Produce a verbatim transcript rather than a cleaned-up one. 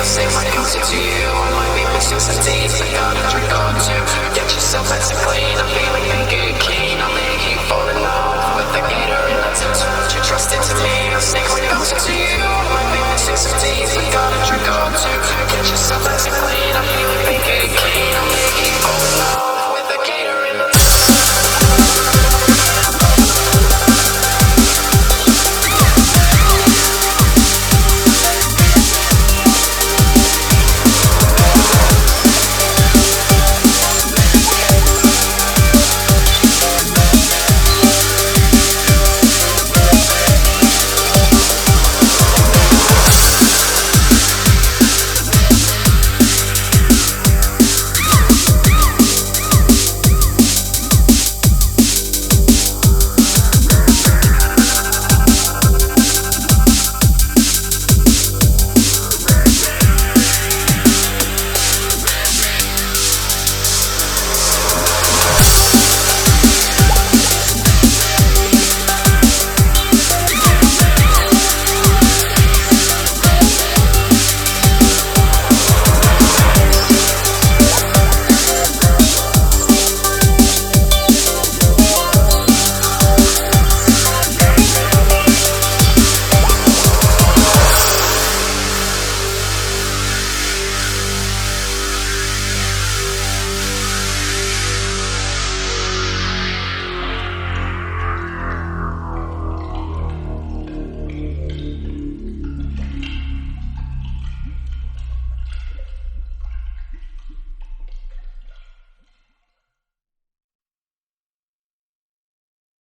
say my closer to you. I might be missing some teeth, I gotta drink or two. Get yourself nice and clean, I'm feeling and get keen. I'll make you fall in love with the gator and that's it. Put your trust into me, I'll say my closer to you. I might be missing some teeth, I gotta drink or two. Get yourself nice